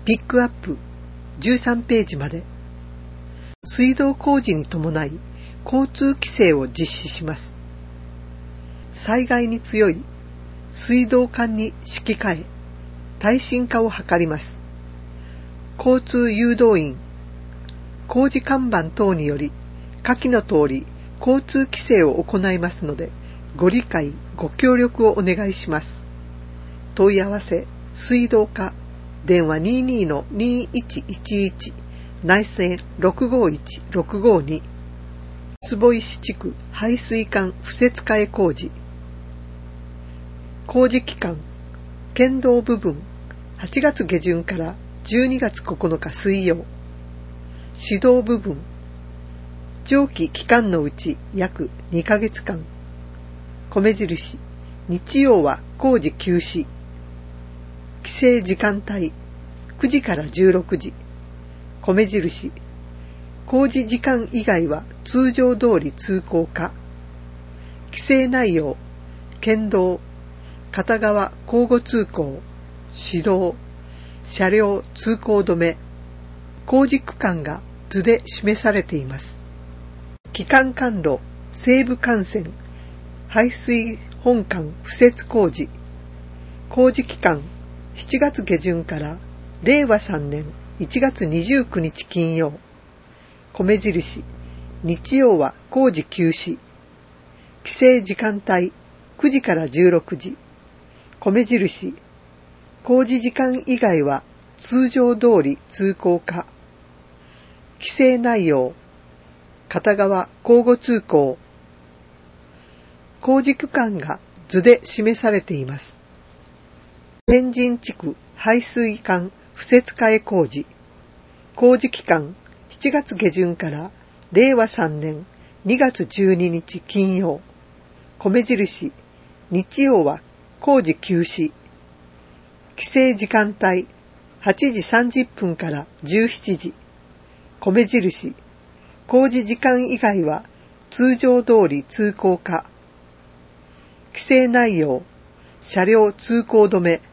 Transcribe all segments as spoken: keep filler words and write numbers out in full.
ピックアップじゅうさんページまで。水道工事に伴い交通規制を実施します。災害に強い水道管に敷き換え耐震化を図ります。交通誘導員、工事看板等により下記の通り交通規制を行いますので、ご理解ご協力をお願いします。問い合わせ水道課電話 にじゅうにのにじゅういちいちいち 内線ろくごいちろくごに。坪石地区排水管敷設替え工事。工事期間、県道部分はちがつ下旬からじゅうにがつここのか水曜。指導部分、上記期間のうち約にかげつかん。米印、日曜は工事休止。規制時間帯、くじからじゅうろくじ。米印、工事時間以外は通常通り通行可。規制内容、県道、片側交互通行、指導、車両通行止め、工事区間が図で示されています。基幹管路、西部幹線、排水本管敷設工事。工事期間、しちがつ下旬かられいわさんねんいちがつにじゅうくにち金曜。米印、日曜は工事休止。規制時間帯、くじからじゅうろくじ。米印、工事時間以外は通常通り通行可。規制内容、片側交互通行。工事区間が図で示されています。天神地区排水管敷設替え工事。工事期間、しちがつ下旬かられいわさんねんにがつじゅうににち金曜。米印、日曜は工事休止。規制時間帯、はちじさんじゅっぷんからじゅうしちじ。米印、工事時間以外は通常通り通行可。規制内容、車両通行止め。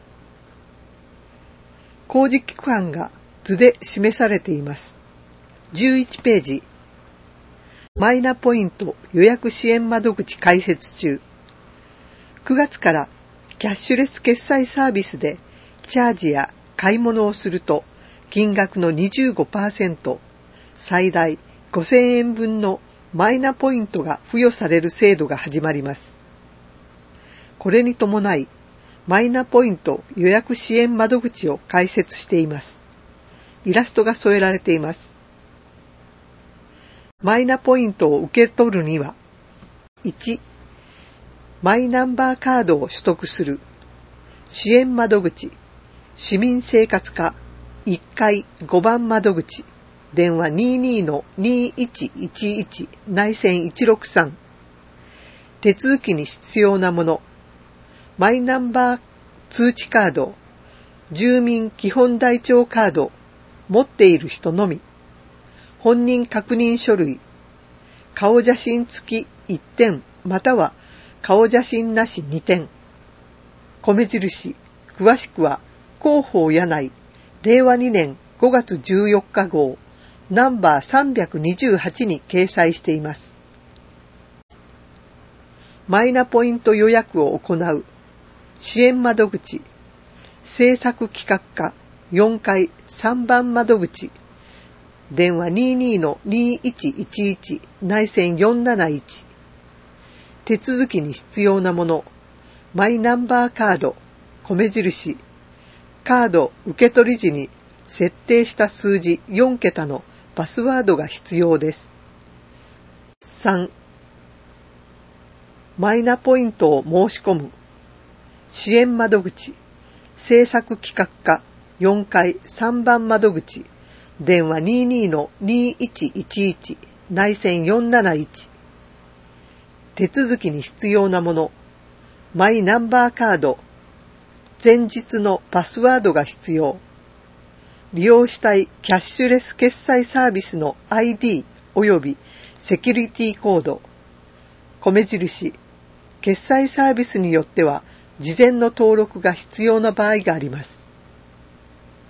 工事期間が図で示されています。じゅういちページ。マイナポイント予約支援窓口開設中。くがつからキャッシュレス決済サービスでチャージや買い物をすると金額の にじゅうごパーセント、最大ごせんえんぶんのマイナポイントが付与される制度が始まります。これに伴い、マイナポイント予約支援窓口を開設しています。イラストが添えられています。マイナポイントを受け取るには、いち、マイナンバーカードを取得する。支援窓口、市民生活課いっかいごばん窓口、電話 にじゅうにのにじゅういちいちいち 内線いちろくさん。手続きに必要なもの、マイナンバー通知カード、住民基本台帳カード、持っている人のみ、本人確認書類、顔写真付きいってんまたは顔写真なしにてん。米印、詳しくは広報柳井れいわにねんごがつじゅうよっか号ナンバーさんびゃくにじゅうはちに掲載しています。マイナポイント予約を行う支援窓口、政策企画課よんかいさんばん窓口、電話 にじゅうにのにじゅういちいちいち 内線よんなないち。手続きに必要なもの、マイナンバーカード、米印、カード受取時に設定した数字よんけたのパスワードが必要です。さん、マイナポイントを申し込む支援窓口、政策企画課よんかいさんばん窓口、電話 にじゅうにのにじゅういちいちいち 内線よんなないち。手続きに必要なもの、マイナンバーカード、前日のパスワードが必要。利用したいキャッシュレス決済サービスの アイディー およびセキュリティコード。米印、決済サービスによっては事前の登録が必要な場合があります。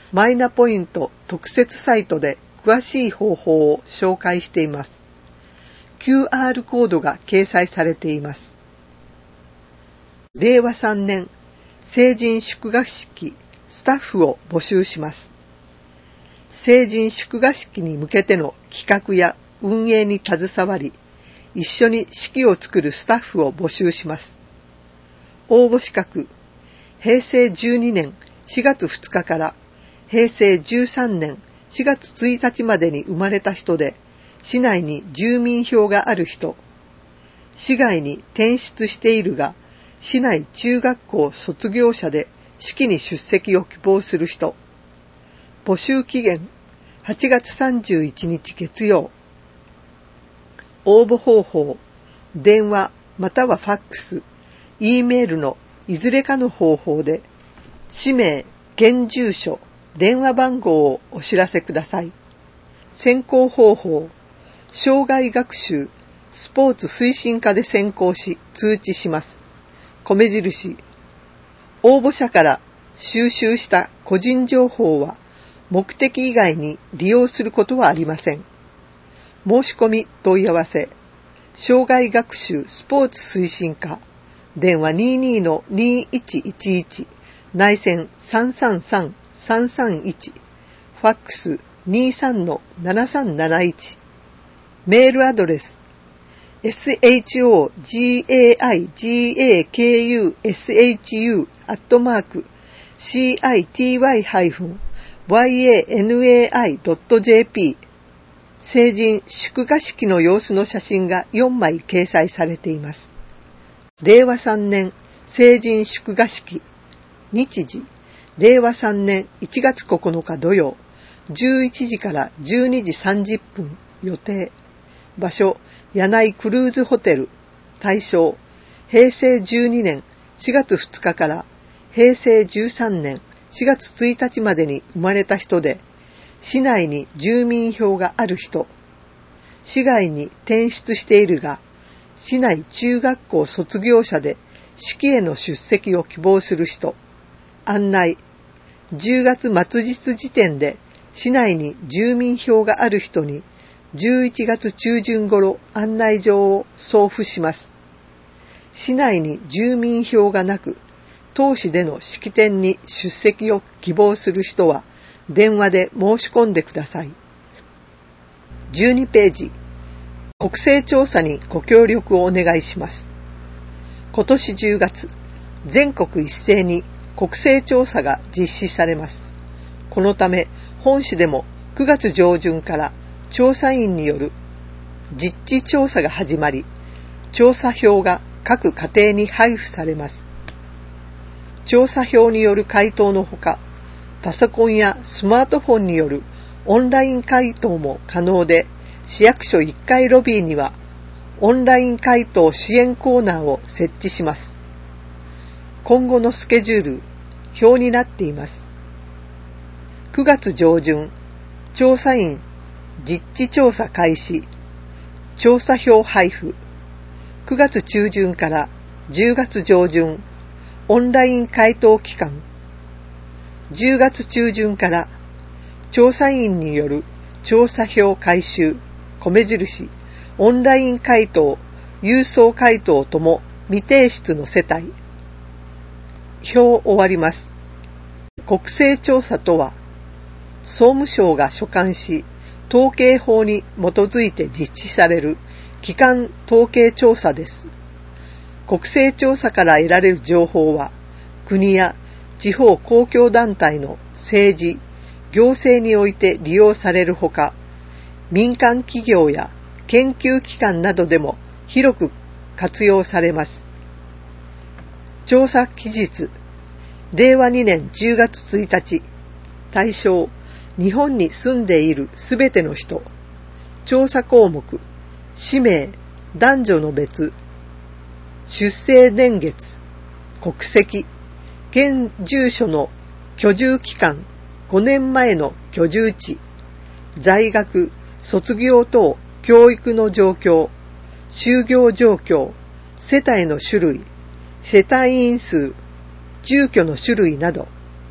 マイナポイント特設サイトで詳しい方法を紹介しています。キューアール コードが掲載されています。れいわさんねん成人祝賀式スタッフを募集します。成人祝賀式に向けての企画や運営に携わり、一緒に式を作るスタッフを募集します。応募資格、へいせいじゅうにねんしがつふつかからへいせいじゅうさんねんしがつついたちまでに生まれた人で、市内に住民票がある人、市外に転出しているが、市内中学校卒業者で式に出席を希望する人。募集期限はちがつさんじゅういちにち月曜。応募方法、電話またはファックス、Eメールのいずれかの方法で、氏名、現住所、電話番号をお知らせください。選考方法、障害学習、スポーツ推進課で選考し通知します。米印、応募者から収集した個人情報は目的以外に利用することはありません。申し込み問い合わせ、障害学習スポーツ推進課、電話 にじゅうに の にせんいちひゃくじゅういち、内線 さんさんさんさんさんいち、ファックス にじゅうさん の ななさんなないち、メールアドレス、shojaigakushu アットマーク city-yanai.jp 成人祝賀式の様子の写真がよんまい掲載されています。れいわさんねん成人祝賀式日時、れいわさんねんいちがつここのか土曜じゅういちじからじゅうにじさんじゅっぷん予定。場所、柳井クルーズホテル。対象、へいせいじゅうにねんしがつふつかからへいせいじゅうさんねんしがつついたちまでに生まれた人で、市内に住民票がある人、市外に転出しているが、市内中学校卒業者で式への出席を希望する人。案内、じゅうがつまつ日時点で市内に住民票がある人にじゅういちがつちゅうじゅん頃案内状を送付します。市内に住民票がなく、当市での式典に出席を希望する人は電話で申し込んでください。じゅうにページ、国勢調査にご協力をお願いします。今年じゅうがつ、全国一斉に国勢調査が実施されます。このため、本市でもくがつ上旬から調査員による実地調査が始まり、調査票が各家庭に配布されます。調査票による回答のほか、パソコンやスマートフォンによるオンライン回答も可能で、市役所いっかいロビーにはオンライン回答支援コーナーを設置します。今後のスケジュール、表になっています。くがつ上旬、調査員実地調査開始、調査票配布。くがつ中旬からじゅうがつ上旬、オンライン回答期間。じゅうがつ中旬から調査員による調査票回収、米印、オンライン回答、郵送回答とも未提出の世帯。表終わります。国勢調査とは、総務省が所管し、統計法に基づいて実施される基幹統計調査です。国勢調査から得られる情報は、国や地方公共団体の政治、行政において利用されるほか、民間企業や研究機関などでも広く活用されます。調査期日、れいわにねんじゅうがつついたち、対象、日本に住んでいるすべての人。調査項目、氏名、男女の別、出生年月、国籍、現住所の居住期間、ごねんまえの居住地、在学、卒業等、教育の状況、就業状況、世帯の種類、世帯員数、住居の種類など、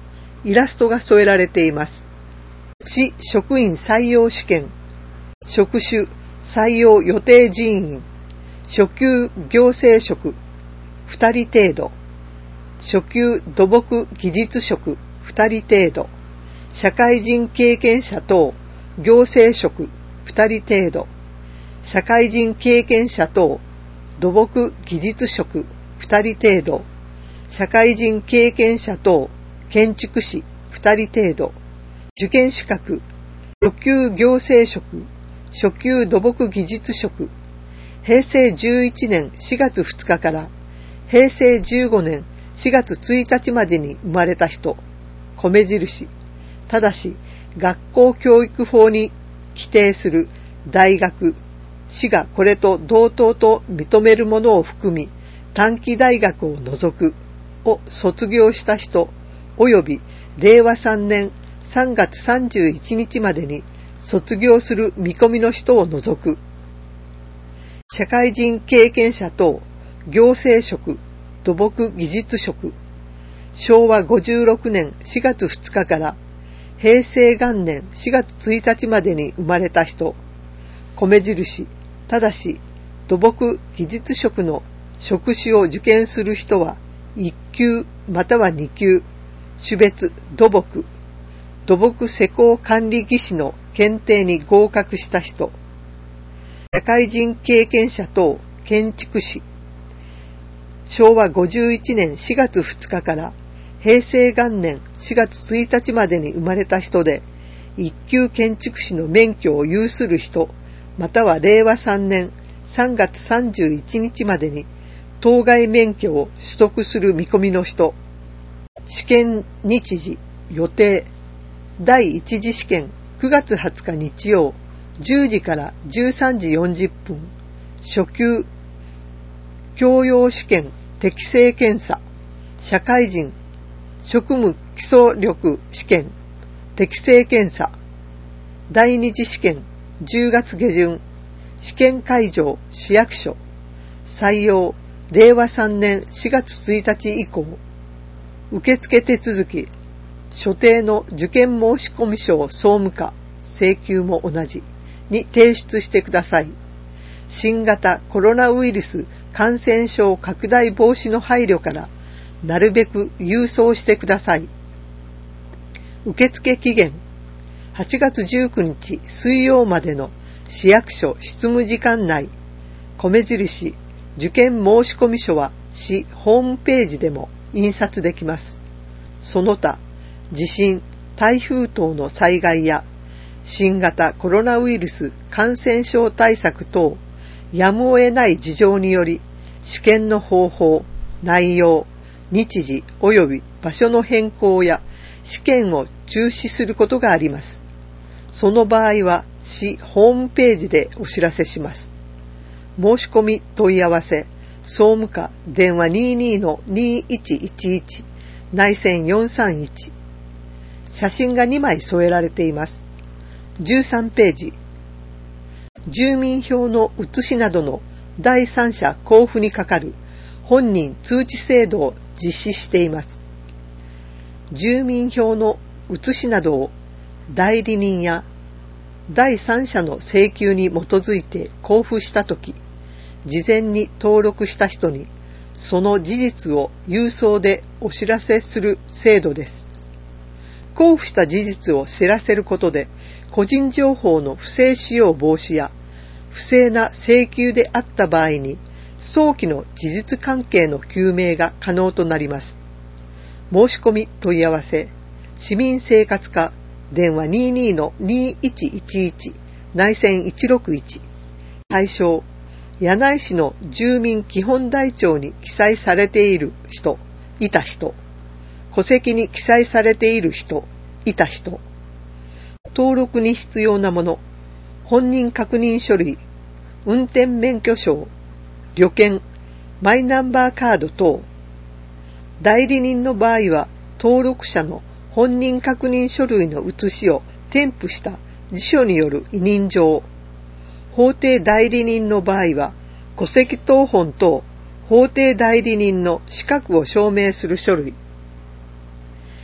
イラストが添えられています。市職員採用試験、職種採用予定人員、初級行政職ふたり程度、初級土木技術職ふたり程度、社会人経験者等行政職ふたり程度、社会人経験者等土木技術職ふたり程度、社会人経験者等建築士ふたり程度、受験資格初級行政職、初級土木技術職、へいせいじゅういちねんしがつふつかからへいせいじゅうごねんしがつついたちまでに生まれた人、米印。ただし、学校教育法に規定する大学、市がこれと同等と認めるものを含み、短期大学を除くを卒業した人、及びれいわさんねんさんがつさんじゅういちにちまでに卒業する見込みの人を除く。社会人経験者等、行政職、土木技術職、しょうわごじゅうろくねんしがつふつかからへいせいがんねんしがつついたちまでに生まれた人、米印。ただし、土木技術職の職種を受験する人はいっきゅうまたはにきゅう、種別土木、土木施工管理技士の検定に合格した人、社会人経験者等建築士、しょうわごじゅういちねんしがつふつかからへいせいがんねんしがつついたちまでに生まれた人で、一級建築士の免許を有する人、またはれいわさんねんさんがつさんじゅういちにちまでに当該免許を取得する見込みの人、試験日時、予定、だいいち次試験くがつはつか日曜じゅうじからじゅうさんじよんじゅっぷん、初級、教養試験適性検査、社会人、職務基礎力試験適性検査、だいに次試験じゅうがつげじゅん、試験会場市役所、採用れいわさんねんしがつついたち以降、受付手続き、所定の受験申込書を総務課、請求も同じに提出してください。新型コロナウイルス感染症拡大防止の配慮からなるべく郵送してください。受付期限はちがつじゅうくにち水曜までの市役所執務時間内、米印受験申込書は市ホームページでも印刷できます。その他、地震、台風等の災害や新型コロナウイルス感染症対策等、やむを得ない事情により、試験の方法、内容、日時及び場所の変更や試験を中止することがあります。その場合は、市ホームページでお知らせします。申し込み問い合わせ、総務課電話 にじゅうに の にいちいちいち 内線よんさんいち。写真がにまい添えられています。じゅうさんページ。住民票の写しなどの第三者交付にかかる本人通知制度を実施しています。住民票の写しなどを代理人や第三者の請求に基づいて交付したとき、事前に登録した人にその事実を郵送でお知らせする制度です。交付した事実を知らせることで、個人情報の不正使用防止や不正な請求であった場合に早期の事実関係の究明が可能となります。申し込み問い合わせ、市民生活課電話 にじゅうに の にいちいちいち 内線いちろくいち。対象、柳井市の住民基本台帳に記載されている人、いた人、戸籍に記載されている人、いた人、登録に必要なもの、本人確認書類、運転免許証、旅券、マイナンバーカード等。代理人の場合は、登録者の本人確認書類の写しを添付した辞書による委任状。法定代理人の場合は、戸籍謄本等、法定代理人の資格を証明する書類。通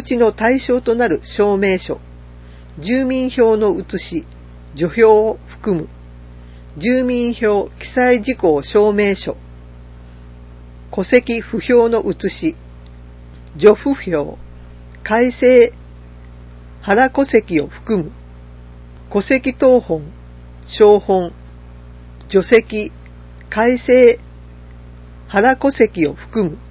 ちの対象となる証明書、住民票の写し、除票を含む、住民票記載事項証明書、戸籍不評の写し、除不評、改正原戸籍を含む、戸籍謄本、照本、除籍、改正原戸籍を含む、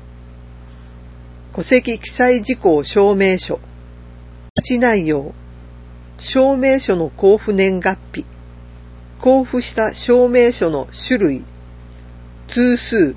戸籍記載事項証明書、うち内容、証明書の交付年月日、交付した証明書の種類、通数、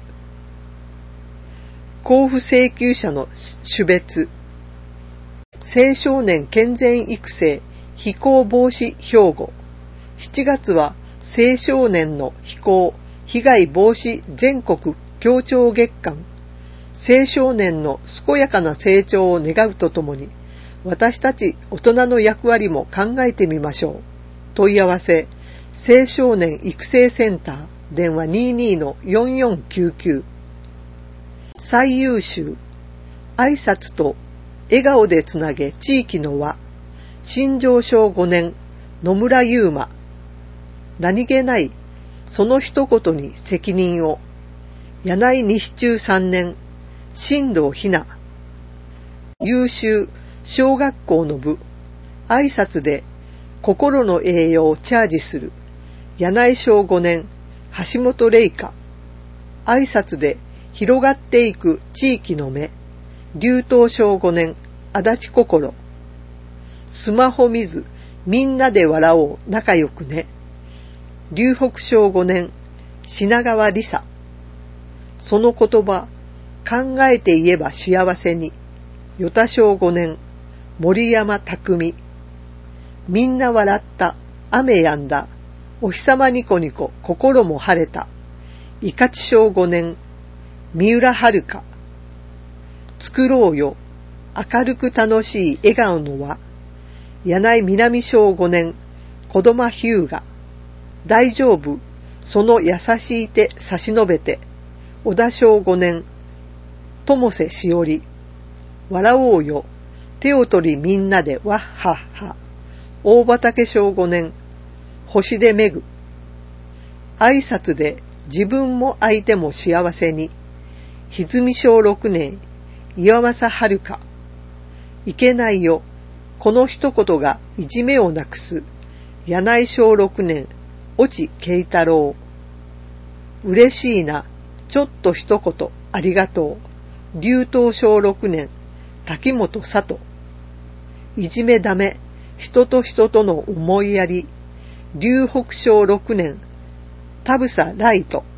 交付請求者の種別、青少年健全育成非行防止標語、しちがつは青少年の非行被害防止全国協調月間、青少年の健やかな成長を願うとともに、私たち大人の役割も考えてみましょう。問い合わせ、青少年育成センター、電話 にじゅうに のよんよんきゅうきゅう。最優秀、挨拶と笑顔でつなげ地域の輪、新庄小ごねん、野村優馬。何気ない、その一言に責任を。柳井西中さんねん、新藤ひな。優秀、小学校の部、挨拶で心の栄養をチャージする。柳井小ごねん、橋本玲香。挨拶で広がっていく地域の目。竜東小ごねん、足立心。スマホ見ず、みんなで笑おう仲良くね。龍北小ごねん、品川理沙。その言葉、考えて言えば幸せに。与田小ごねん、森山匠。みんな笑った、雨やんだ。お日様ニコニコ、心も晴れた。伊勝小ごねん、三浦遥。作ろうよ、明るく楽しい笑顔の輪。柳井南小ごねん、児玉日向。大丈夫、その優しい手差し伸べて。小田小ごねん、友瀬しおり。笑おうよ、手を取りみんなでわっはっは。大畑小ごねん、星出めぐ。挨拶で自分も相手も幸せに。歪み小ろくねん、岩政遥。いけないよ、この一言がいじめをなくす。柳井小ろくねん、越智慶太郎。嬉しいな、ちょっと一言ありがとう。竜東小ろくねん、滝本佐都。いじめダメ、人と人との思いやり。龍北小ろくねん、田房ライト。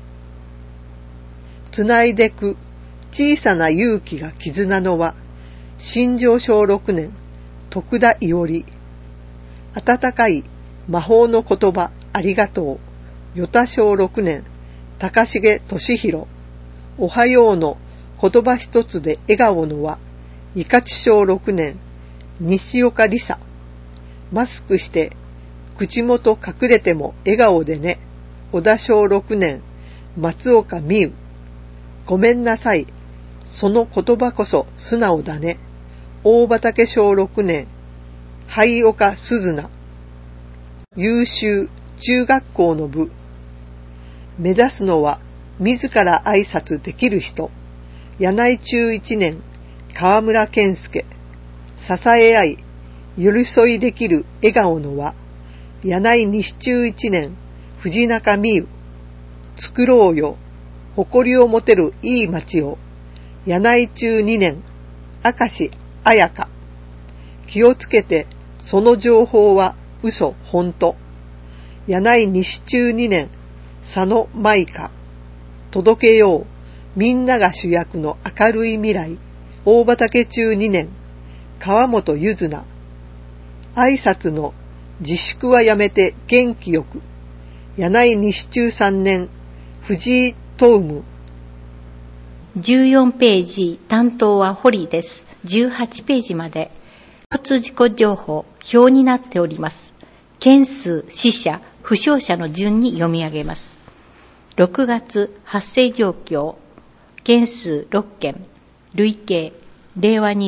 つないでく、小さな勇気が絆の輪。新庄小ろくねん、徳田伊織。温かい魔法の言葉ありがとう。与田小ろくねん、高重俊弘。おはようの言葉一つで笑顔の輪。伊勝小ろくねん、西岡理沙。マスクして口元隠れても笑顔でね。小田小ろくねん、松岡美優。ごめんなさい、その言葉こそ素直だね。大畑小ろくねん、灰岡鈴菜。優秀、中学校の部。目指すのは自ら挨拶できる人。柳井中いちねん、川村健介。支え合い、寄り添いできる笑顔の輪。柳井西中いちねん、藤中美優。作ろうよ、誇りを持てるいい街を。柳井中にねん、明石彩香。気をつけて、その情報は嘘ほんと。柳井西中にねん、佐野舞香。届けよう、みんなが主役の明るい未来。大畑中にねん、川本ゆずな。挨拶の自粛はやめて元気よく。柳井西中さんねん、藤井東夢。 じゅうよんページ、担当は堀です。じゅうはちページまで交通事故情報表になっております。件数、死者、負傷者の順に読み上げます。ろくがつ発生状況、件数ろっけん、累計、れいわにねん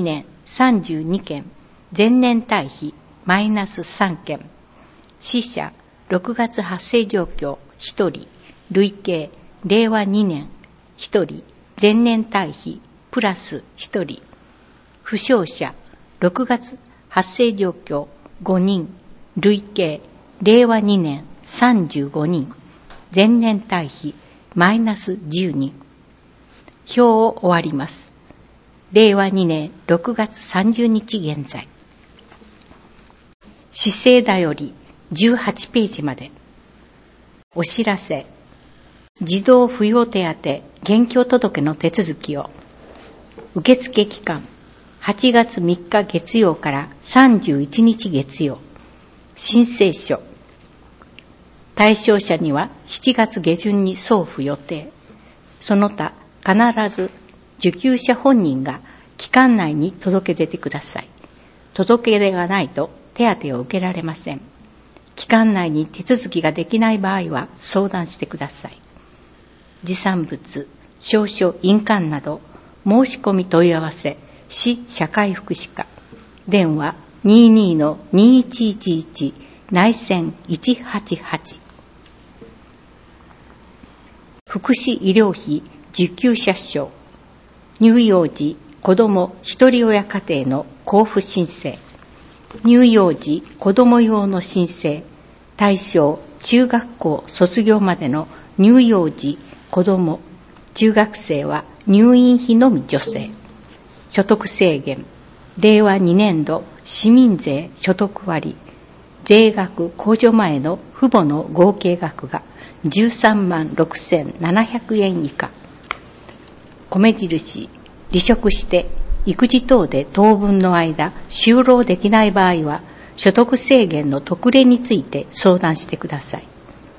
さんじゅうにけん、前年対比マイナスさんけん、死者ろくがつ発生状況ひとり、累計れいわにねんひとり、前年対比プラスひとり、負傷者ろくがつ発生状況ごにん、累計れいわにねんさんじゅうごにん、前年対比マイナスじゅうにん。表を終わります。れいわにねんろくがつさんじゅうにち現在。市政だよりじゅうはちページまで。お知らせ。児童扶養手当現況届の手続きを。受付期間はちがつみっか月曜からさんじゅういちにち月曜。申請書。対象者にはしちがつ下旬に送付予定。その他必ず受給者本人が期間内に届け出てください。届け出がないと手当を受けられません。期間内に手続きができない場合は相談してください。持参物、証書、印鑑など申し込み問い合わせ市社会福祉課、電話 にじゅうにのにいちいちいち 内線いちはちはち。福祉医療費受給者証、乳幼児子どもひとり親家庭の交付申請、乳幼児子ども用の申請、対象中学校卒業までの乳幼児子ども中学生は入院費のみ助成。所得制限、れいわにねんど市民税所得割、税額控除前の父母の合計額がじゅうさんまんろくせんななひゃくえん以下。米印、離職して育児等で当分の間就労できない場合は所得制限の特例について相談してください。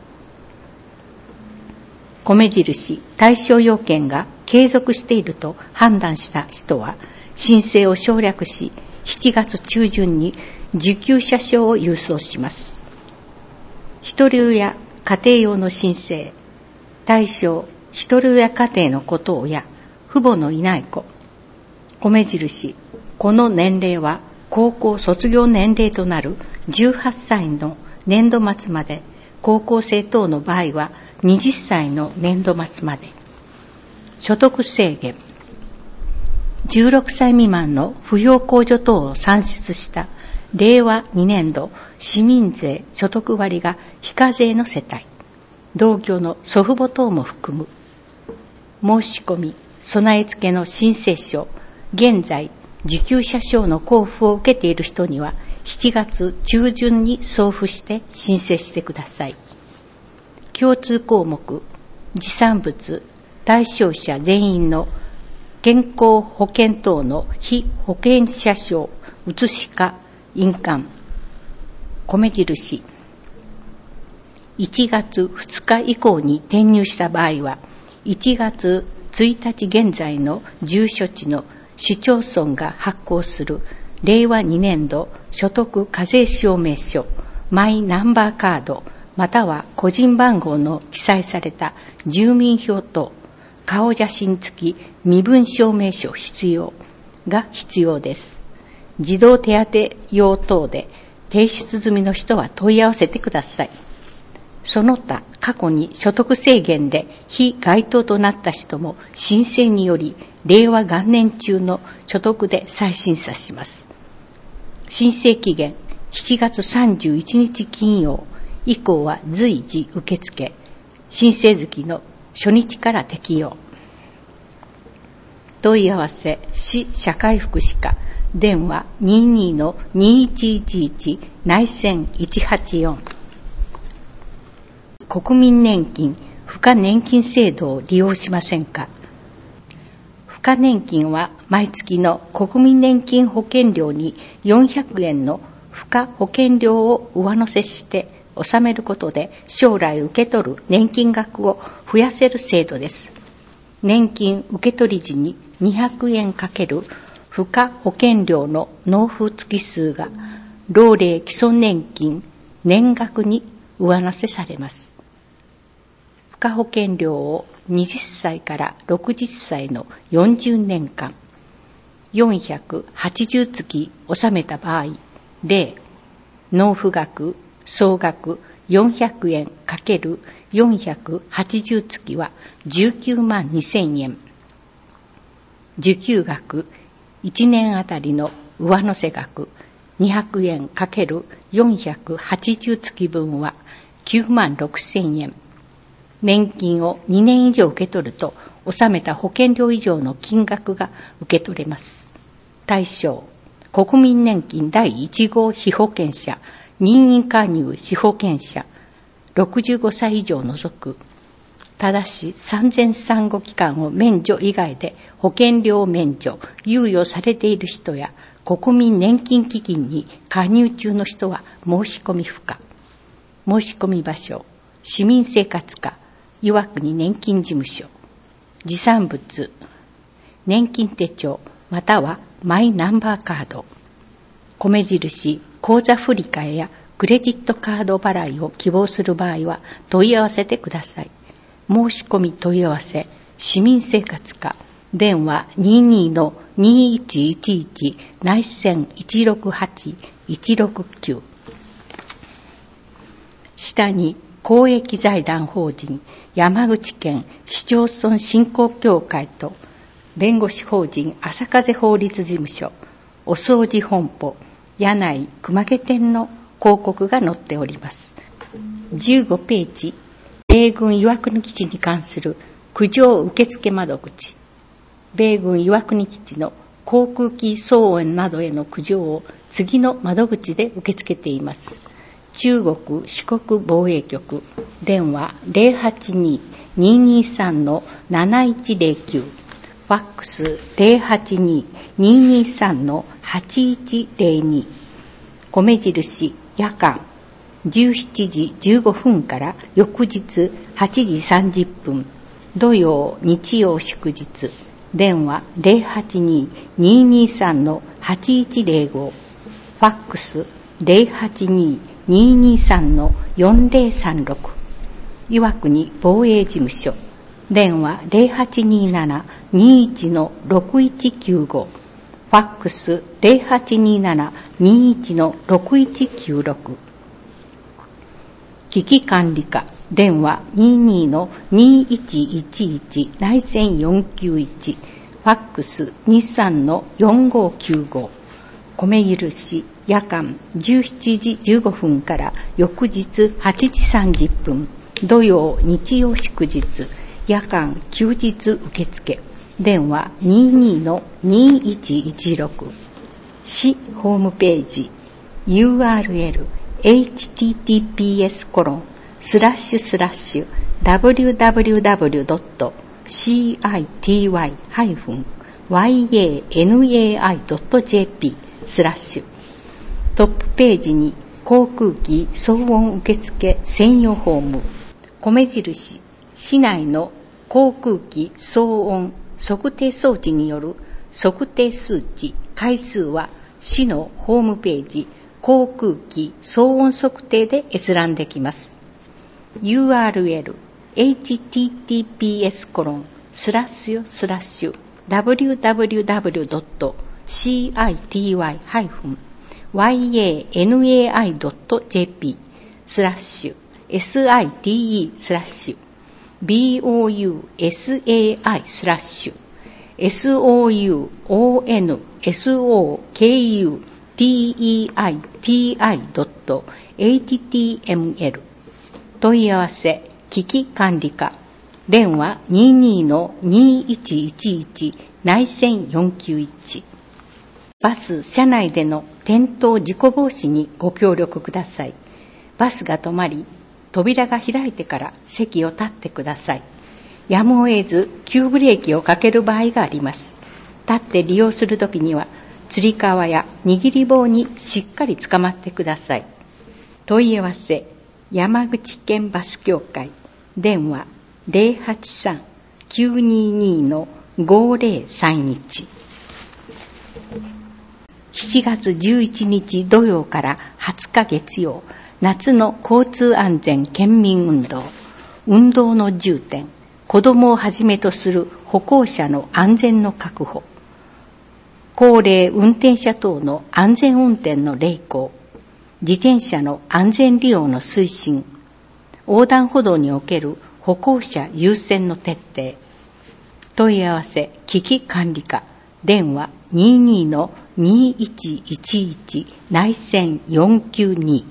米印、対象要件が継続していると判断した人は申請を省略し、しちがつちゅうじゅんに受給者証を郵送します。一人親家庭用の申請、対象一人親家庭の子と親、父母のいない子。米印、この年齢は高校卒業年齢となるじゅうはっさいの年度末まで、高校生等の場合ははたちの年度末まで。所得制限、じゅうろくさい未満の扶養控除等を算出したれいわにねんど市民税所得割が非課税の世帯、同居の祖父母等も含む。申し込み、備え付けの申請書、現在受給者証の交付を受けている人にはしちがつちゅうじゅんに送付して申請してください。共通項目、持参物、対象者全員の健康保険等の被保険者証、写しか印鑑。米印、いちがつふつか以降に転入した場合はいちがつついたち現在の住所地の市町村が発行するれいわにねんど所得課税証明書、マイナンバーカード、または個人番号の記載された住民票と顔写真付き身分証明書必要が必要です。児童手当用等で提出済みの人は問い合わせてください。その他過去に所得制限で非該当となった人も申請によりれいわ元年中の所得で再審査します。申請期限しちがつさんじゅういちにち金曜以降は随時受付、申請月の初日から適用。問い合わせ市社会福祉課、電話 にじゅうにのにいちいちいち 内線いちはちよん。国民年金付加年金制度を利用しませんか？付加年金は毎月の国民年金保険料によんひゃくえんの付加保険料を上乗せして納めることで将来受け取る年金額を増やせる制度です。年金受け取り時ににひゃくえんかける付加保険料の納付月数が老齢基礎年金年額に上乗せされます。付加保険料をはたちからろくじゅっさいのよんじゅうねんかん、 よんひゃくはちじゅう月納めた場合、例、納付額、総額よんひゃくえん ×よんひゃくはちじゅう月はじゅうきゅうまんにせんえん。受給額、いちねんあたりの上乗せ額にひゃくえん ×よんひゃくはちじゅう月分はきゅうまんろくせんえん。年金をにねん以上受け取ると、納めた保険料以上の金額が受け取れます。対象、国民年金だいいち号被保険者、任意加入被保険者、ろくじゅうごさい以上除く。ただし産前産後期間を免除以外で保険料免除、猶予されている人や国民年金基金に加入中の人は申し込み不可。申し込み場所、市民生活課、岩国年金事務所。持産物、年金手帳またはマイナンバーカード。米印、口座振替やクレジットカード払いを希望する場合は問い合わせてください。申し込み問い合わせ、市民生活課、電話 にじゅうに の にいちいちいち 内線いちろくはち いちろくきゅう。下に公益財団法人山口県市町村振興協会と弁護士法人朝風法律事務所お掃除本舗柳井熊毛店の広告が載っております。じゅうごページ、米軍岩国基地に関する苦情受付窓口。米軍岩国基地の航空機騒音などへの苦情を次の窓口で受け付けています。中国四国防衛局、電話 ゼロはちに にーにーさん のなないちゼロきゅう、ファックス ゼロはちに にーにーさん のはちいちゼロに、米印夜間じゅうしちじじゅうごふんから翌日はちじさんじゅっぷん、土曜日曜祝日、電話 ゼロはちに にーにーさん のはちいちゼロご、ファックス ゼロはちに にーにーさん のよんゼロさんろく、岩国防衛事務所、電話 ゼロはちにーなな にーいち のろくいちきゅうご、ファックス ゼロはちにーなな にーいち のろくいちきゅうろく、危機管理課、電話 にじゅうに の にーいちいちいち 内線よんきゅういち、ファックス にじゅうさん のよんごきゅうご、米印夜間じゅうしちじじゅうごふんから翌日はちじさんじゅっぷん、土曜日曜祝日、夜間休日受付、電話 にじゅうに の にーいちいちろく、市ホームページ ユーアールエル エイチティーティーピーエス コロンスラッシュスラッシュ ダブリューダブリューダブリュードットシーアイティーワイハイフンワイエーエヌエーアイドットジェーピー スラッシュ。トップページに航空機騒音受付専用フォーム、米印市内の航空機騒音測定装置による測定数値回数は市のホームページ航空機騒音測定で閲覧できます。ユーアールエル エイチティーティーピーエス コロンスラッシュスラッシュ ダブリューダブリューダブリュードットシーアイティーワイハイフンワイエーエヌエーアイドットジェーピー スラッシュ エスアイティーイー スラッシュ ビーオーユーエスエーアイ スラッシュ エスオーユーオーエヌエスオーケーユーティーイーアイティーアイドットエイチティーエムエル 問い合わせ危機管理課、電話 にじゅうに の にーいちいちいち 内線よんきゅういち。バス車内での転倒事故防止にご協力ください。バスが止まり扉が開いてから席を立ってください。やむを得ず急ブレーキをかける場合があります。立って利用するときにはつり革や握り棒にしっかりつかまってください。問い合わせ山口県バス協会、電話 ゼロはちさん きゅうにーにー のごゼロさんいち。しちがつじゅういちにち土曜からはつか月曜、夏の交通安全県民運動、運動の重点、子どもをはじめとする歩行者の安全の確保。 高齢運転者等の安全運転の励行、自転車の安全利用の推進、横断歩道における歩行者優先の徹底、問い合わせ危機管理課、電話 にじゅうに のにいちいちいち 内線よんきゅうに。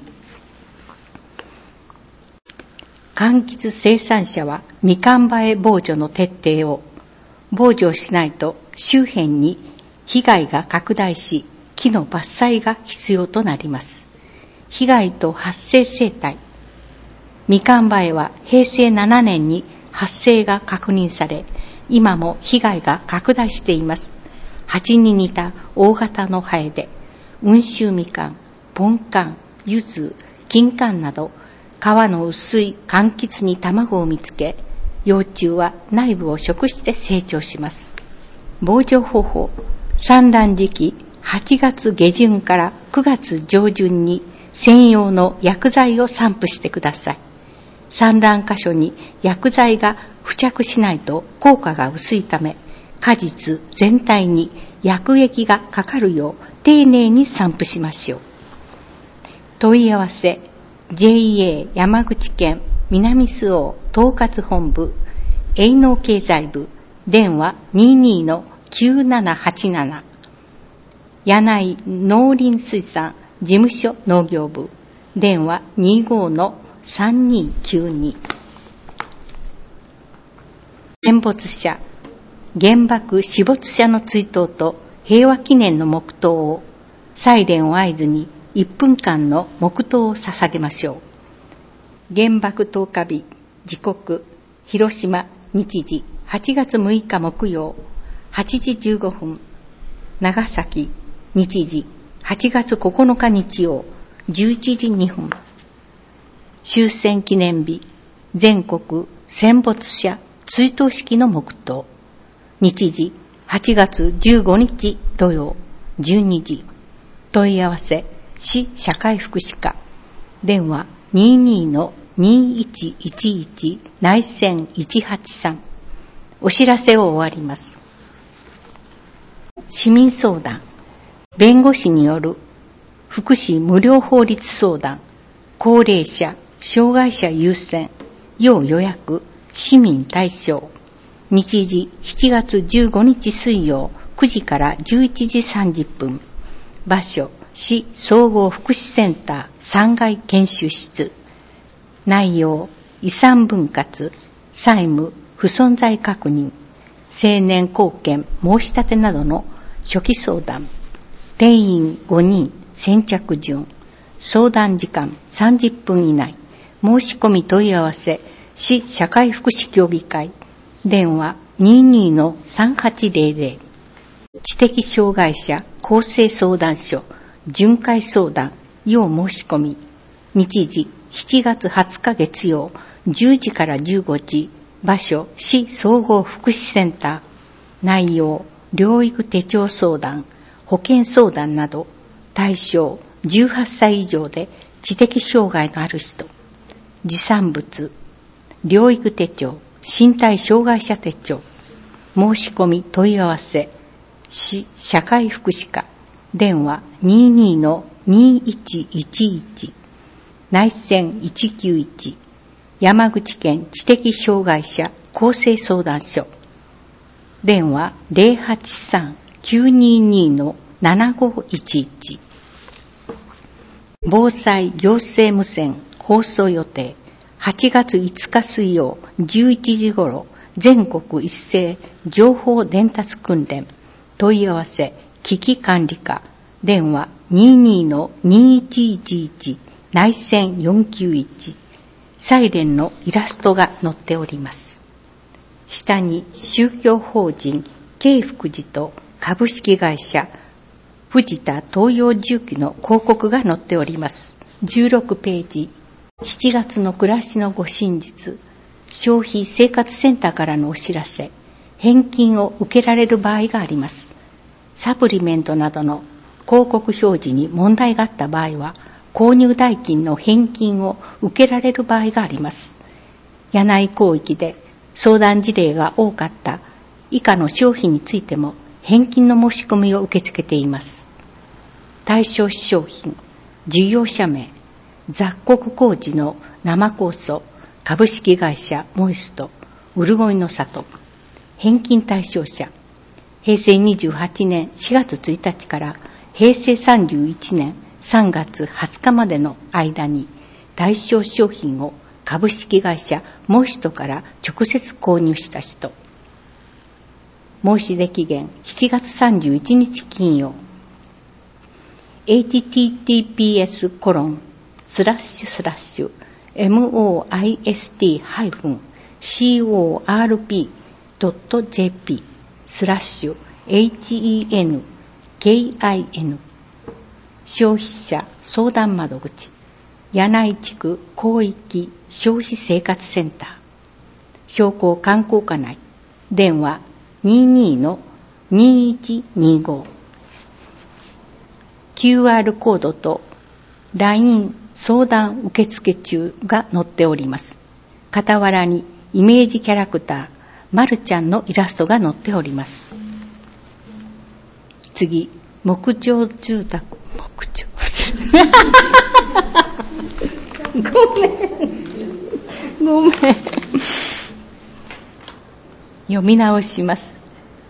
柑橘生産者はみかん映え防除の徹底を、防除しないと周辺に被害が拡大し、木の伐採が必要となります。被害と発生生態。みかん映えはへいせいななねんに発生が確認され、今も被害が拡大しています。蜂に似た大型のハエで、温州みかん、ポンカン、柚子、金柑など、皮の薄い柑橘に卵を見つけ、幼虫は内部を食して成長します。防除方法。産卵時期はちがつげじゅんからくがつじょうじゅんに専用の薬剤を散布してください。産卵箇所に薬剤が付着しないと効果が薄いため、果実全体に薬液がかかるよう丁寧に散布しましょう。問い合わせ ジェイエー 山口県南周防統括本部営農経済部電話 にじゅうに のきゅうななはちなな、柳井農林水産事務所農業部電話 にじゅうご のさんにきゅうに。戦没者、原爆死没者の追悼と平和記念の黙祷を、サイレンを合図にいっぷんかんの黙祷を捧げましょう。原爆投下日、時刻、広島、日時、はちがつむいか木曜、はちじじゅうごふん。長崎、日時、はちがつここのか日曜、じゅういちじにふん。終戦記念日、全国戦没者追悼式の黙祷。日時、はちがつじゅうごにち土曜、じゅうにじ。問い合わせ、市社会福祉課。電話 にじゅうに のにいちいちいち 内線いちはちさん。お知らせを終わります。市民相談。弁護士による福祉無料法律相談。高齢者、障害者優先。要予約。市民対象。日時しちがつじゅうごにち水曜くじからじゅういちじさんじゅっぷん。場所、市総合福祉センターさんがい研修室。内容、遺産分割、債務、不存在確認、成年後見申し立てなどの初期相談。定員ごにん、先着順。相談時間さんじゅっぷん以内。申し込み問い合わせ、市社会福祉協議会。電話 にじゅうに のさんはちぜろぜろ。知的障害者公正相談所。巡回相談。要申し込み。日時しちがつはつか月曜、じゅうじからじゅうごじ。場所、市総合福祉センター。内容、療育手帳相談、保険相談など。対象、じゅうはっさい以上で知的障害のある人。持参物、療育手帳、身体障害者手帳。申し込み問い合わせ、市社会福祉課。電話 にじゅうに のにいちいちいち。内線いちきゅういち。山口県知的障害者公正相談所。電話 ゼロはちさんきゅうにーにー のななごいちいち。防災行政無線放送予定。はちがついつか水曜じゅういちじ頃、全国一斉情報伝達訓練。問い合わせ、危機管理課。電話 にじゅうに のにいちいちいち。内線よんきゅういち。サイレンのイラストが載っております。下に宗教法人慶福寺と株式会社藤田東洋重機の広告が載っております。じゅうろくページ。しちがつの暮らしのご真実。消費生活センターからのお知らせ。返金を受けられる場合があります。サプリメントなどの広告表示に問題があった場合は、購入代金の返金を受けられる場合があります。柳井広域で相談事例が多かった以下の商品についても返金の申し込みを受け付けています。対象商品、事業者名、雑穀麹の生酵素株式会社モイストうるごいの里。返金対象者、へいせいにじゅうはちねんしがつついたちからへいせいさんじゅういちねんさんがつはつかまでの間に対象商品を株式会社モイストから直接購入した人。申し出期限しちがつさんじゅういちにち金曜。エイチティーティーピーエスコロンスラッシュスラッシュエムオーアイエスティーハイフンシーオーアールピードットジェーピースラッシュエイチイーエヌケーアイエヌ消費者相談窓口柳井地区広域消費生活センター商工観光課内電話 にじゅうに の にじゅういちにじゅうご キューアール コードと ライン 相談受付中が載っております。傍らにイメージキャラクターまるちゃんのイラストが載っております。次、木造住宅木造ごめんごめん読み直します。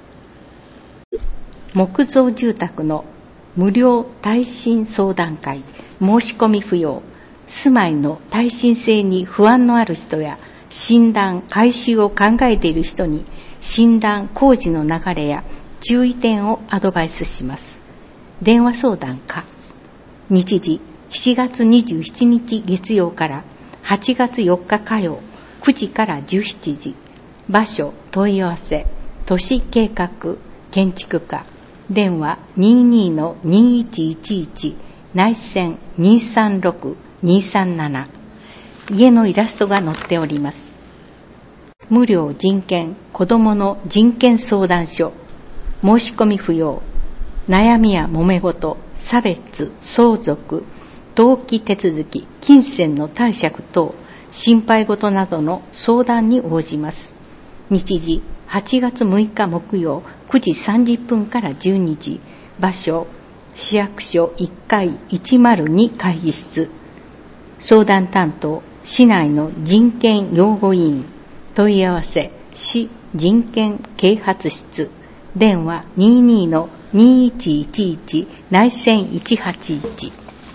木造住宅の無料耐震相談会申し込み不要。住まいの耐震性に不安のある人や診断改修を考えている人に診断工事の流れや注意点をアドバイスします。電話相談か。日時しちがつにじゅうしちにち月曜からはちがつよっか火曜くじからじゅうしちじ。場所問い合わせ都市計画建築課電話 にじゅうに の にいちいちいち 内線 にさんろく にさんなな。家のイラストが載っております。無料人権子どもの人権相談所申し込み不要。悩みや揉め事差別相続登記手続き金銭の貸借等心配事などの相談に応じます。日時はちがつむいか木曜くじさんじゅっぷんからじゅうにじ。場所市役所いっかいいちまるに会議室。相談担当市内の人権擁護委員。問い合わせ市人権啓発室電話 にじゅうに の にいちいちいち 内線いちはちいち。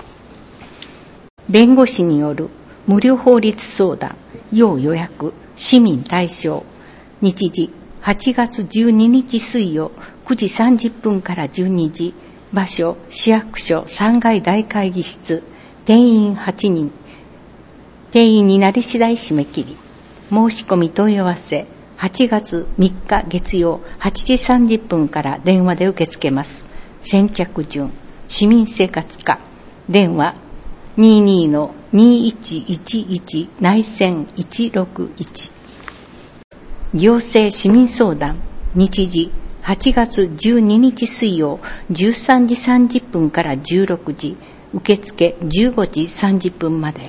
弁護士による無料法律相談要予約市民対象。日時はちがつじゅうににち水曜くじさんじゅっぷんからじゅうにじ。場所市役所さんがい大会議室。定員はちにん。定員になり次第締め切り。申し込み問い合わせはちがつみっか月曜はちじさんじゅっぷんから電話で受け付けます。先着順市民生活課電話 にじゅうに の にいちいちいち 内線いちろくいち。行政市民相談日時はちがつじゅうににち水曜じゅうさんじさんじゅっぷんからじゅうろくじ。受付じゅうごじさんじゅっぷんまで。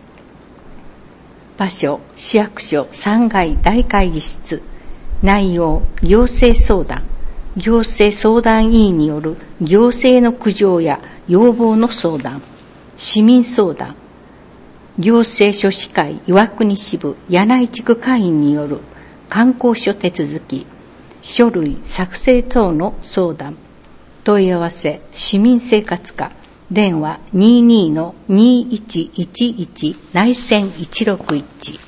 場所市役所さんがい大会議室。内容行政相談行政相談委員による行政の苦情や要望の相談。市民相談行政書士会岩国支部柳井地区会員による観光所手続き書類作成等の相談。問い合わせ市民生活課電話 にじゅうに の にいちいちいち 内線いちろくいち。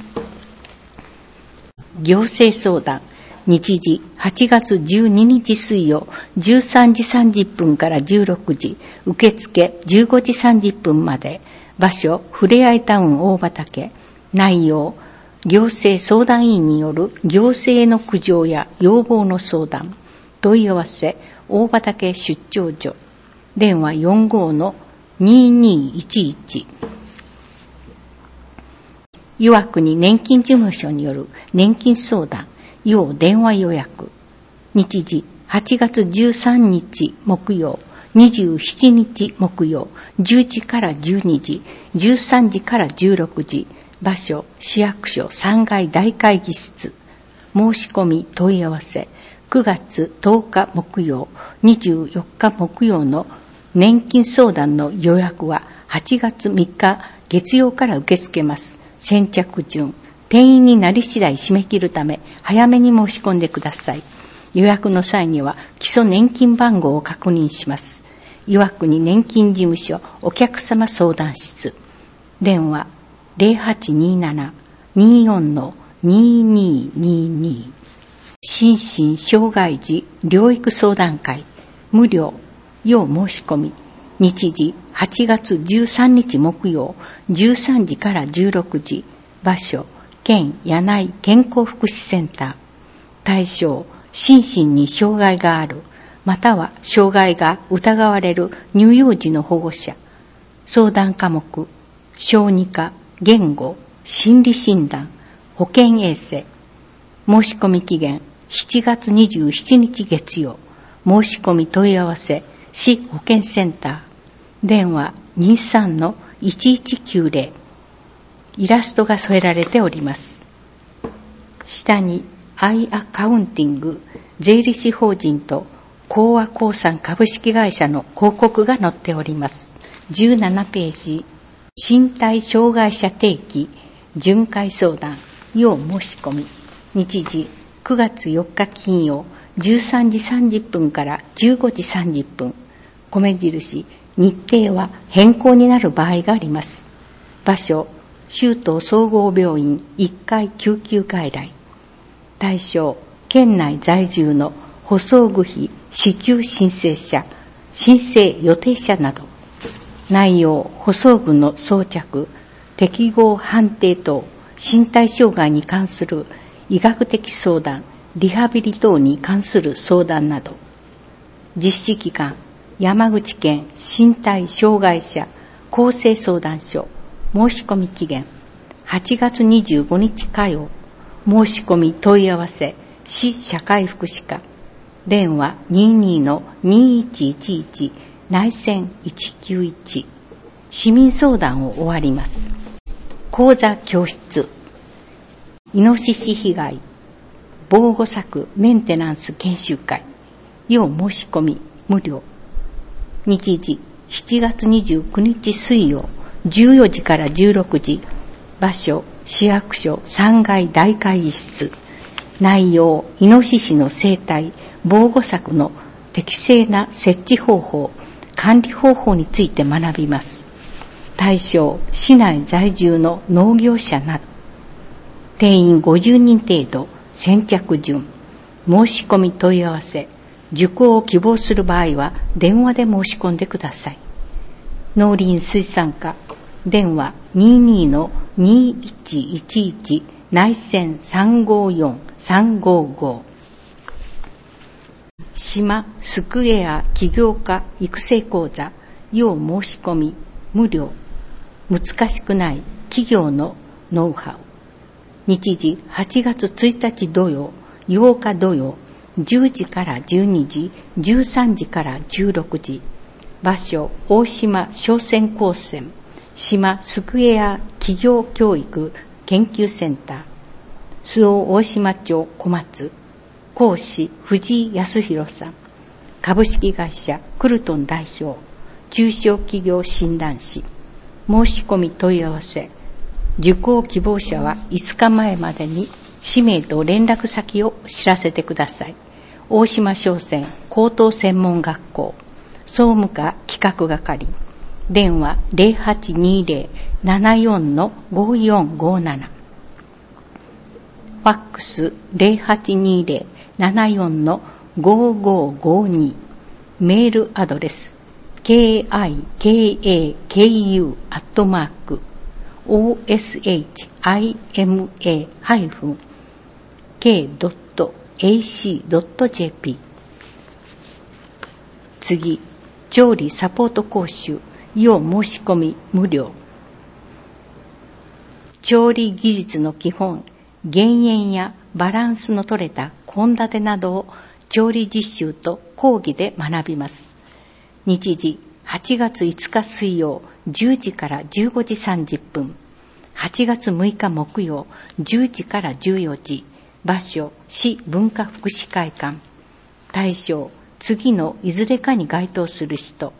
行政相談日時はちがつじゅうににち水曜じゅうさんじさんじゅっぷんからじゅうろくじ。受付じゅうごじさんじゅっぷんまで。場所ふれあいタウン大畑。内容行政相談員による行政の苦情や要望の相談。問い合わせ大畑出張所電話 よんじゅうご の にじゅうにいちいち。岩国年金事務所による年金相談要電話予約。日時はちがつじゅうさんにち木曜にじゅうしちにち木曜じゅうじからじゅうにじじゅうさんじからじゅうろくじ。場所市役所さんがい大会議室。申し込み問い合わせくがつとおか木曜、にじゅうよっか木曜の年金相談の予約ははちがつみっか月曜から受け付けます。先着順、定員になり次第締め切るため、早めに申し込んでください。予約の際には基礎年金番号を確認します。岩国年金事務所お客様相談室。電話 ゼロはちにーなな にーよん にーにーにーにー。心身障害児療育相談会無料要申し込み。日時はちがつじゅうさんにち木曜じゅうさんじからじゅうろくじ。場所県柳井健康福祉センター。対象心身に障害があるまたは障害が疑われる乳幼児の保護者。相談科目小児科、言語、心理診断、保健衛生。申し込み期限しちがつにじゅうしちにち月曜。申し込み問い合わせ市保健センター。電話 にじゅうさんのいちいちきゅうゼロ。イラストが添えられております。下にアイアカウンティング税理士法人と興和興産株式会社の広告が載っております。じゅうななページ、身体障害者定期巡回相談要申し込み。日時くがつよっか金曜じゅうさんじさんじゅっぷんからじゅうごじさんじゅっぷん。米印、日程は変更になる場合があります。場所、州東総合病院いっかい救急外来。対象、県内在住の補装具費支給申請者、申請予定者など。内容、補装具の装着、適合判定等、身体障害に関する医学的相談、リハビリ等に関する相談など。実施期間、山口県身体障害者厚生相談所。申し込み期限はちがつにじゅうごにち火曜。申し込み問い合わせ市社会福祉課。電話 にじゅうにのにいちいちいち 内線いちきゅういち。市民相談を終わります。講座教室、イノシシ被害防護柵メンテナンス研修会要申し込み無料。日時しちがつにじゅうくにち水曜じゅうよじからじゅうろくじ。場所市役所さんがい大会議室。内容、イノシシの生態防護柵の適正な設置方法管理方法について学びます。対象、市内在住の農業者など。定員ごじゅうにん程度。先着順。申し込み問い合わせ受講を希望する場合は電話で申し込んでください。農林水産課。電話 にじゅうにのにいちいちいち 内線さんごよんさんごご。島スクエア起業家育成講座要申し込み無料。難しくない企業のノウハウ。日時はちがつついたち土曜ようか土曜じゅうじからじゅうにじ、じゅうさんじからじゅうろくじ。場所、大島商船高専島スクエア企業教育研究センター。周防大島町小松。講師、藤井康弘さん。株式会社クルトン代表。中小企業診断士。申し込み問い合わせ。受講希望者はいつかまえまでに氏名と連絡先を知らせてください。大島商船高等専門学校総務課企画係。電話 ゼロはちにゼロ ななよんのごよんごなな。ファックス ゼロはちにゼロ ななよんのごごごに。メールアドレス ケーアイケーエーケーユー アットマーク オーエスエイチアイエムエー ハイフン ケー ドット エーシー ドット ジェーピー。 次、調理サポート講習要申し込み無料。調理技術の基本、減塩やバランスの取れた献立などを調理実習と講義で学びます。日時はちがついつか水曜じゅうじからじゅうごじさんじゅっぷん。はちがつむいか木曜じゅうじからじゅうよじ。場所、市文化福祉会館。 対象、次のいずれかに該当する人。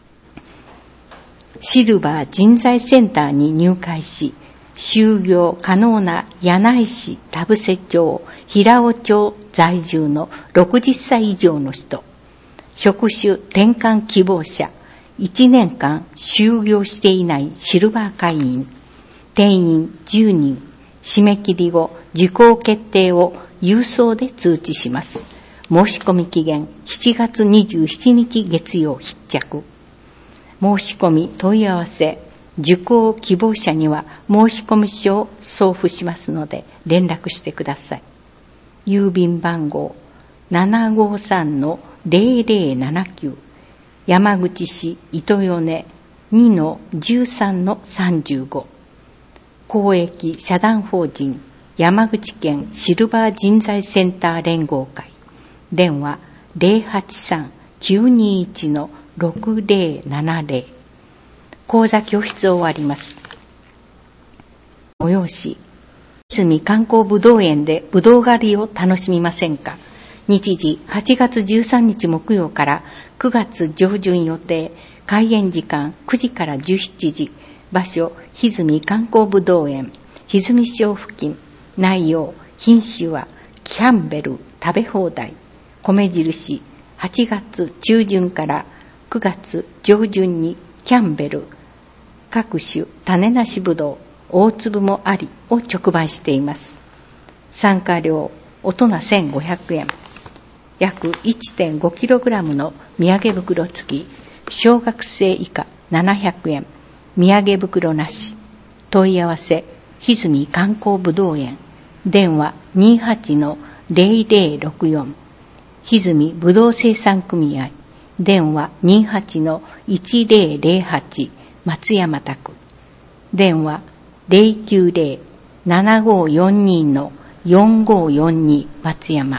シルバー人材センターに入会し、就業可能な柳井市田伏町、平尾町在住のろくじゅっさい以上の人。職種転換希望者。いちねんかん就業していないシルバー会員。定員じゅうにん。締め切り後、受講決定を郵送で通知します。申し込み期限しちがつにじゅうしちにち月曜必着。申し込み問い合わせ。受講希望者には申し込み書を送付しますので連絡してください。郵便番号 ななごさんのぜろぜろななきゅう 山口市糸米 にのじゅうさんのさんじゅうご 公益社団法人山口県シルバー人材センター連合会。電話 ゼロはちさんきゅうにいちのろくぜろななぜろ。講座教室を終わります。催し、泉観光ぶどう園でぶどう狩りを楽しみませんか。日時はちがつじゅうさんにち木曜からくがつ上旬予定。開園時間くじからじゅうしちじ。場所、泉観光ぶどう園、泉町付近。内容、品種はキャンベル食べ放題。米印、はちがつちゅうじゅんからくがつ上旬にキャンベル、各種種なしぶどう、大粒もありを直売しています。参加料、大人せんごひゃくえん。約 いってんごキログラム の土産袋付き、小学生以下ななひゃくえん。土産袋なし。問い合わせ、泉観光ぶどう園。電話 にじゅうはちのぜろぜろろくよん。泉ぶどう生産組合。電話 にじゅうはちのいちぜろぜろはち 松山宅。電話 ゼロきゅうゼロ ななごよんにのよんごよんに 松山。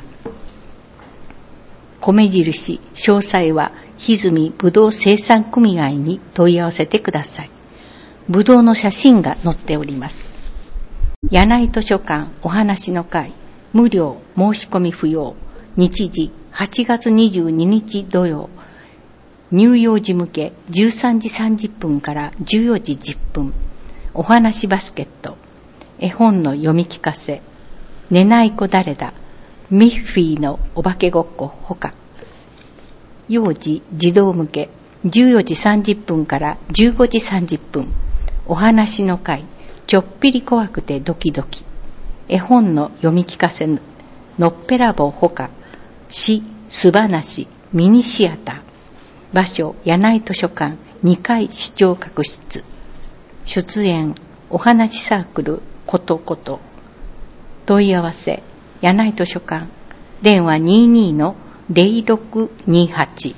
米印、詳細は泉ぶどう生産組合に問い合わせてください。ぶどうの写真が載っております。柳井図書館お話の会、無料申し込み不要。日時はちがつにじゅうににち土曜。乳幼児向けじゅうさんじさんじゅっぷんからじゅうよじじゅっぷん。お話バスケット。絵本の読み聞かせ。寝ない子誰だ。ミッフィーのお化けごっこほか。幼児児童向けじゅうよじさんじゅっぷんからじゅうごじさんじゅっぷん。お話の会。ちょっぴり怖くてドキドキ。絵本の読み聞かせのっぺらぼうほか。詩、すばなし、ミニシアター。場所、柳井図書館にかい視聴覚室。出演、お話サークル、ことこと。問い合わせ、柳井図書館。電話 にじゅうにのぜろろくにはち。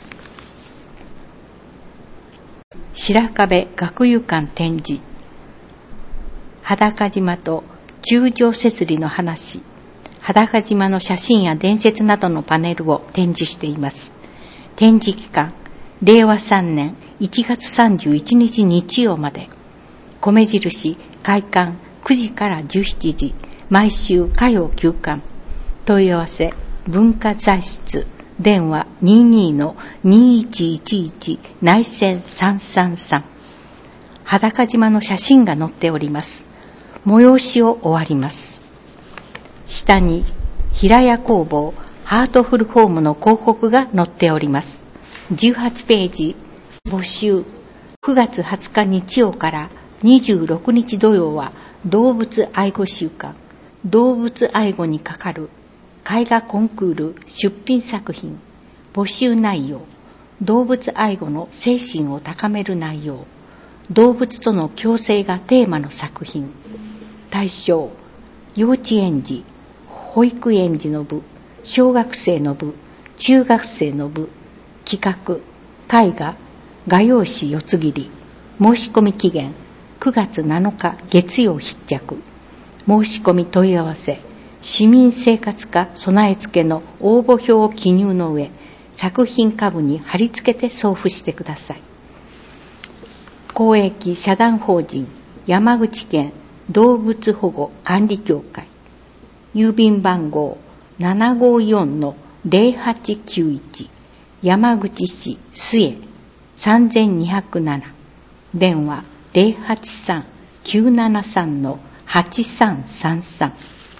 白壁学友館展示。裸島と中条摂理の話。裸島の写真や伝説などのパネルを展示しています。展示期間、れいわさんねんいちがつさんじゅういちにち日曜まで。米印、開館くじからじゅうしちじ、毎週火曜休館。問い合わせ、文化財室。電話 にじゅうにのにいちいちいち 内線さんさんさん。裸島の写真が載っております。催しを終わります。下に平屋工房ハートフルホームの広告が載っております。じゅうはちページ。募集。くがつはつか日曜からにじゅうろくにち土曜は動物愛護週間。動物愛護にかかる絵画コンクール出品作品。募集内容。動物愛護の精神を高める内容。動物との共生がテーマの作品。対象。幼稚園児、保育園児の部、小学生の部、中学生の部。企画、絵画、画用紙四つ切り。申し込み期限くがつなのか月曜必着。申し込み問い合わせ、市民生活課備え付けの応募表を記入の上、作品下部に貼り付けて送付してください。公益社団法人山口県動物保護管理協会。郵便番号 ななごよんのゼロはちきゅういち、山口市末さんぜんにひゃくなな、電話ゼロはちさん きゅうななさん はちさんさんさん。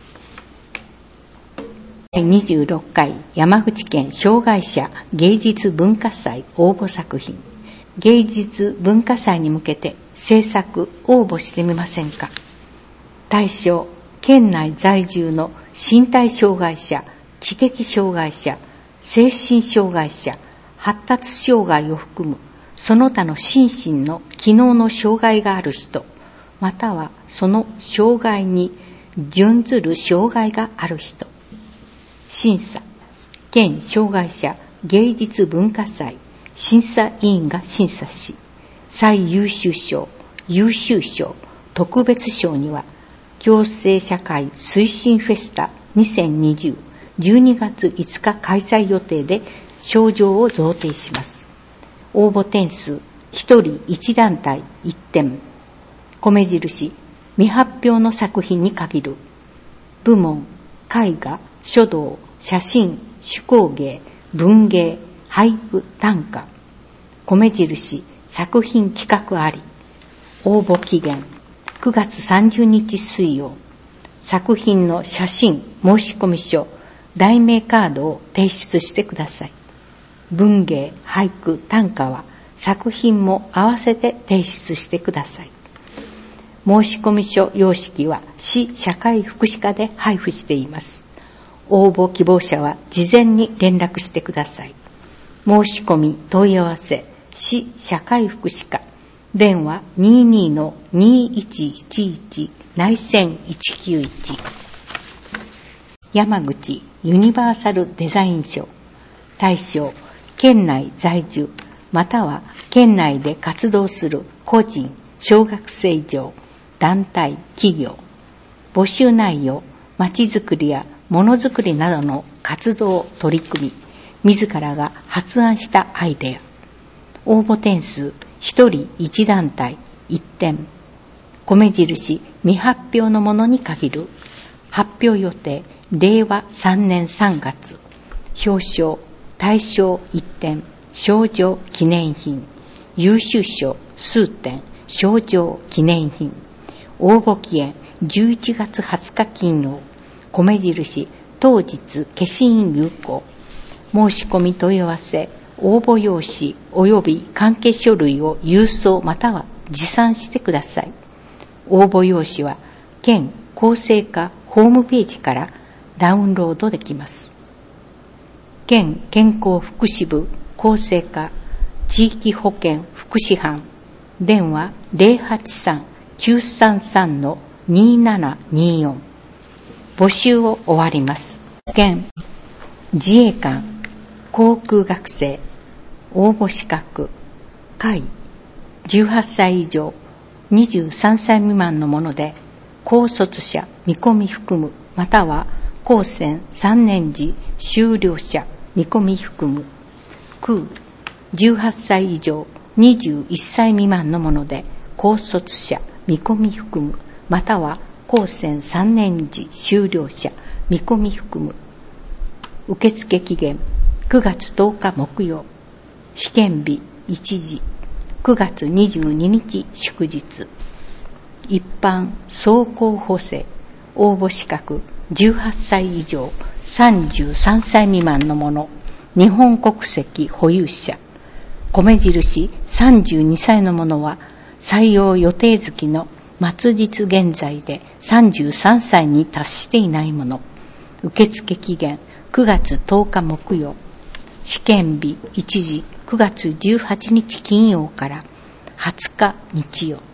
だいにじゅうろっかい山口県障害者芸術文化祭応募作品。芸術文化祭に向けて制作応募してみませんか。対象、県内在住の身体障害者、知的障害者、精神障害者、発達障害を含むその他の心身の機能の障害がある人、またはその障害に準ずる障害がある人。審査、県障害者芸術文化祭審査委員が審査し、最優秀賞、優秀賞、特別賞には共生社会推進フェスタにせんにじゅう、じゅうにがついつか開催予定で賞状を贈呈します。応募点数ひとりいち団体いってん、米印未発表の作品に限る。部門、絵画、書道、写真、手工芸、文芸、俳句、短歌。米印作品企画あり。応募期限くがつさんじゅうにち水曜。作品の写真、申込書、題名カードを提出してください。文芸、俳句、短歌は作品も合わせて提出してください。申込書様式は市社会福祉課で配布しています。応募希望者は事前に連絡してください。申し込み問い合わせ市社会福祉課、電話 にじゅうに のにいちいちいち 内線いちきゅういち。山口ユニバーサルデザイン賞。対象、県内在住または県内で活動する個人、小学生以上、団体、企業。募集内容、まちづくりやものづくりなどの活動取り組み、自らが発案したアイデア。応募点数ひとりいち団体いってん、米印未発表のものに限る。発表予定れいわさんねんさんがつ。表彰、大賞いってん、賞状記念品、優秀賞数点、賞状記念品。応募期限じゅういちがつはつか金曜。米印当日消印有効。申し込み問い合わせ、応募用紙及び関係書類を郵送または持参してください。応募用紙は県厚生課ホームページからダウンロードできます。県健康福祉部厚生課地域保健福祉班、電話ゼロはちさん きゅうさんさん にーななにーよん。募集を終わります。県自衛官航空学生応募資格下位じゅうはっさい以上にじゅうさんさい未満のもので、高卒者見込み含むまたは高専さんねん時修了者見込み含む。空じゅうはっさい以上にじゅういっさい未満のもので、高卒者見込み含むまたは高専さんねん時修了者見込み含む。受付期限くがつとおか木曜。試験日いちじくがつにじゅうににち祝日。一般総候補生応募資格じゅうはっさい以上さんじゅうさんさい未満の者、日本国籍保有者。米印さんじゅうにさいの者は採用予定月の末日現在でさんじゅうさんさいに達していない者。受付期限くがつとおか木曜。試験日いちじくがつじゅうはちにち金曜からはつか日曜。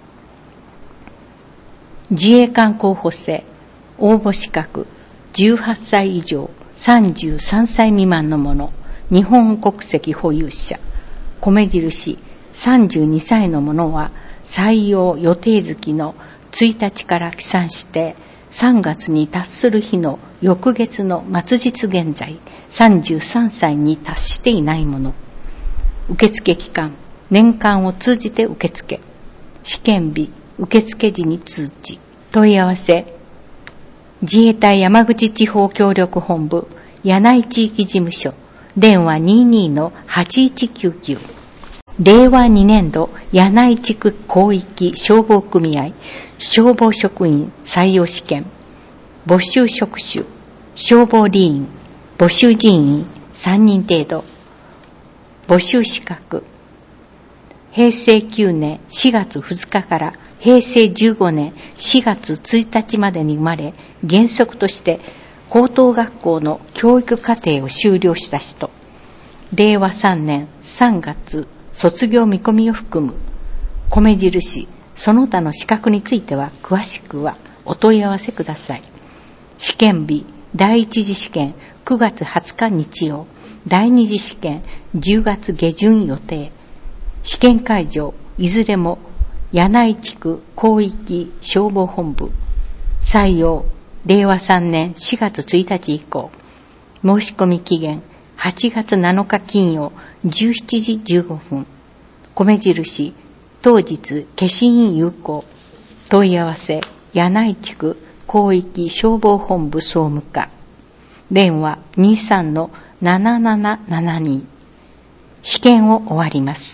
自衛官候補生応募資格じゅうはっさい以上さんじゅうさんさい未満の者、日本国籍保有者。米印さんじゅうにさいの者は採用予定月のついたちから起算してさんがつに達する日の翌月の末日現在さんじゅうさんさいに達していない者。受付期間年間を通じて受付。試験日受付時に通知。問い合わせ自衛隊山口地方協力本部柳井地域事務所、電話 にじゅうに の はちいちきゅうきゅう。れいわにねんど柳井地区広域消防組合消防職員採用試験募集職種消防理員募集人員さんにん程度。募集資格へいせいきゅうねんしがつふつかからへいせいじゅうごねんしがつついたちまでに生まれ、原則として高等学校の教育課程を修了した人。れいわさんねんさんがつ卒業見込みを含む。米印その他の資格については詳しくはお問い合わせください。試験日第一次試験くがつはつか日曜、第二次試験じゅうがつげじゅん予定。試験会場いずれも柳井地区広域消防本部。採用れいわさんねんしがつついたち以降。申し込み期限はちがつなのか金曜じゅうしちじじゅうごふん。米印当日消印有効。問い合わせ柳井地区広域消防本部総務課。電話 にじゅうさん のななななななに。試験を終わります。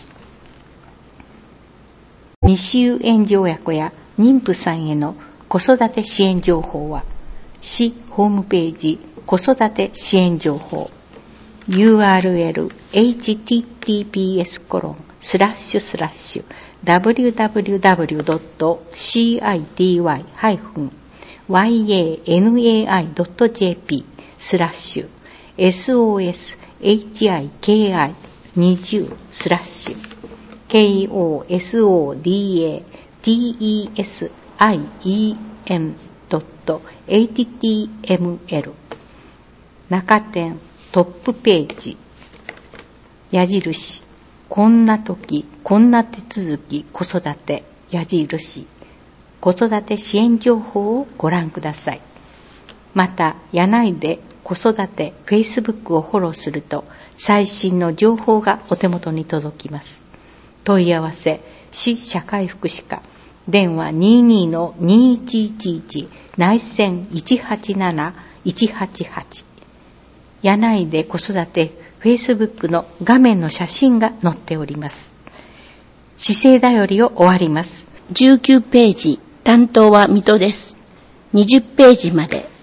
未就園児親子や妊婦さんへの子育て支援情報は市ホームページ子育て支援情報 ユーアールエル エイチティーティーピーエス コロンスラッシュスラッシュ ダブリューダブリューダブリュードットシーアイディーワイハイフンワイエーエヌエーアイドットジェーピー スラッシュ エスオーエスエイチアイケーアイにじゅう スラッシュ ケーオーエスオーディーエーティーイーエスアイイーエムドットエイチティーエムエル 中点トップページ矢印こんな時こんな手続き子育て矢印子育て支援情報をご覧ください。また柳井で子育て Facebook をフォローすると最新の情報がお手元に届きます。問い合わせ市社会福祉課電話 にじゅうに のにいちいちいち 内線いちはちなないちはちはち。柳井で子育て Facebook の画面の写真が載っております。姿勢だよりを終わります。 じゅうきゅうページ担当は水戸です。にじゅうページまで。